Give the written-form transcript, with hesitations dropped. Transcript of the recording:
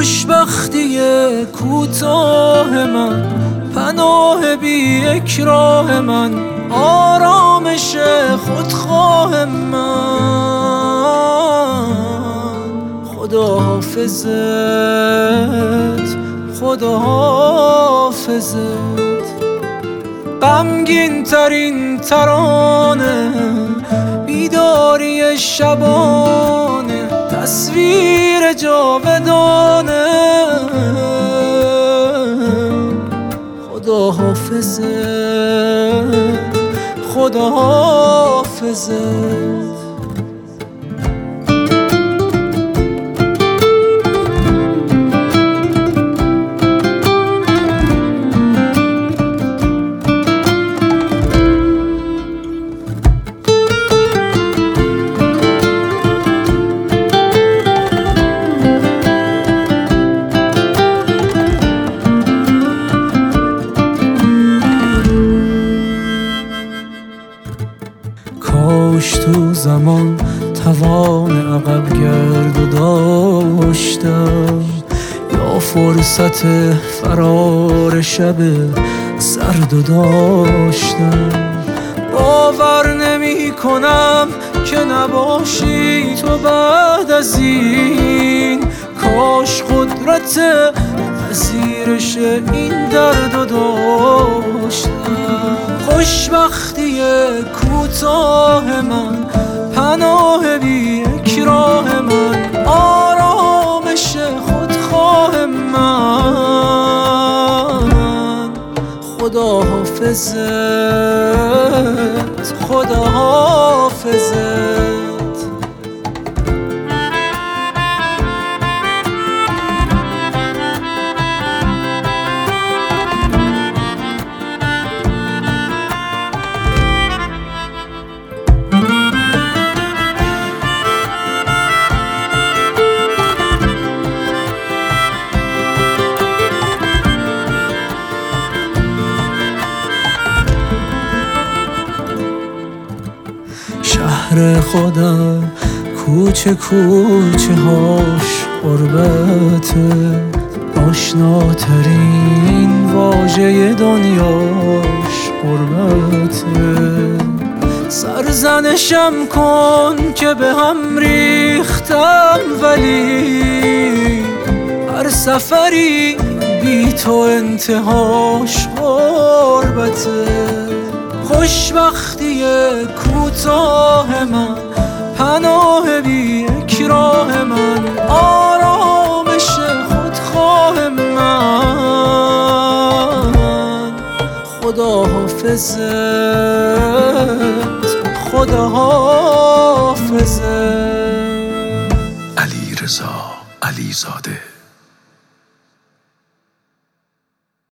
خوشبختی کوتاه من، پناه بی یک راه من، آرامش خودخواه من. خداحافظت، خداحافظت. غمگین ترین ترانه، بیداری شبانه، تصویر جاودانه. خداحافظت، خداحافظت. کاش تو زمان توان عقب گرد داشتم، یا فرصت فرار شب سرد داشتم. باور نمی کنم که نباشی تو بعد از این. کاش قدرت پذیرش این درد داشتم. خوشبختی کوتاه من، پناه بی یک راه من، آرامش خودخواه من. خداحافظت، خداحافظت. شهر خودم کوچه کوچه هاش غربته، آشناترین واژه دنیاش غربته. سرزنشم کن که به هم ریختم، ولی هر سفری بی تو انتهاش غربته. خوشبختی کوتاه من، پناه بی یک راه من، آرامش خودخواه من. خداحافظت، خداحافظت. علیرضا علیزاده.